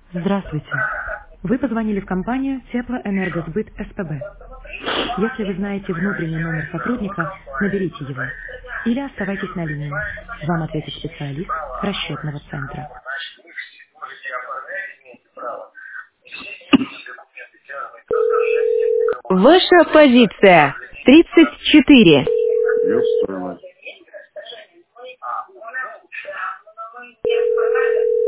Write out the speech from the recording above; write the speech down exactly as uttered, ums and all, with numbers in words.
Здравствуйте. Вы позвонили в компанию Теплоэнергосбыт СПБ. Если вы знаете внутренний номер сотрудника, наберите его. Или оставайтесь на линии. Вам ответит специалист расчетного центра. Ваша позиция тридцать четыре. Ёб твою мать.